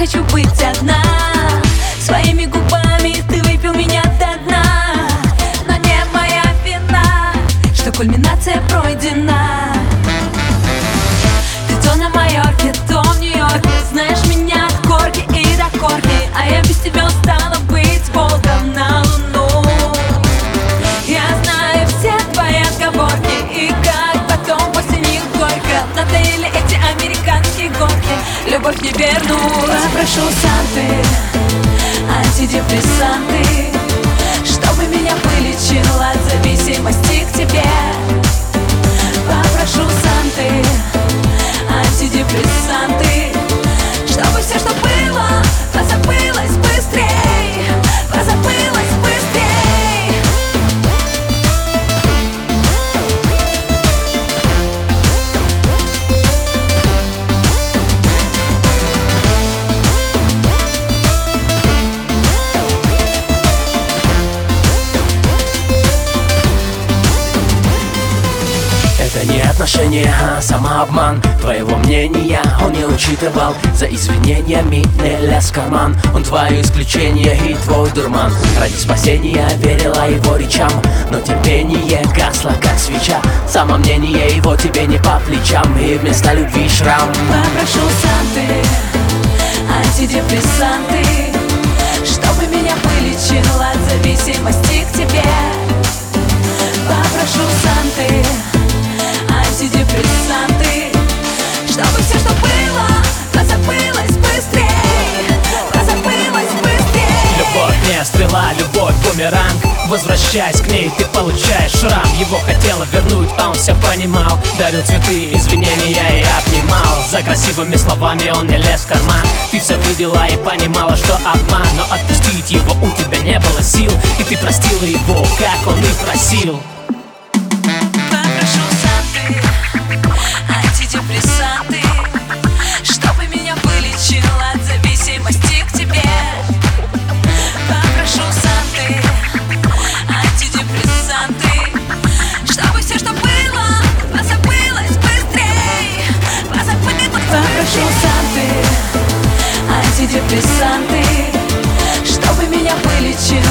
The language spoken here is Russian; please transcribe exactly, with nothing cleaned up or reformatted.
хочу быть одна. Своими губами ты выпил меня до дна. Но не моя вина, что кульминация пройдена. Ты то на Майорке, то в Нью-Йорке. Знаешь меня от корки и до корки, а я без тебя устала быть волком на луну. Я знаю все твои отговорки и как потом после них горько надоели эти американские горки. Любовь не вернуть. Попрошу Санты антидепрессанты, чтобы меня вылечил от зависимости к тебе. Попрошу Санты антидепрессанты, чтобы все, что было, позабылось быстрей, позабылось быстрей. Это не отношения, а самообман. Твоего мнения он не учитывал. За извинениями не лез в карман. Он твое исключение и твой дурман. Ради спасения верила его речам, но терпение гасло, как свеча. Самомнение его тебе не по плечам, и вместо любви шрам. Попрошу Санты антидепрессанты, чтобы меня вылечил от зависимости к тебе. Попрошу Санты антидепрессанты, чтобы все, что было, позабылось быстрей, позабылось быстрей. Любовь не стрела, любовь бумеранг. Возвращаясь к ней, ты получаешь шрам. Его хотела вернуть, а он все понимал. Дарил цветы, извинения и обнимал. За красивыми словами он не лез в карман. Ты все видела и понимала, что обман, но отпустить его у тебя не было сил, и ты простила его, как он и просил. Антидепрессанты, чтобы меня вылечил от зависимости к тебе. Попрошу Санты антидепрессанты, чтобы все, что было, позабылось быстрей, позабылось. Попрошу Санты антидепрессанты, чтобы меня вылечил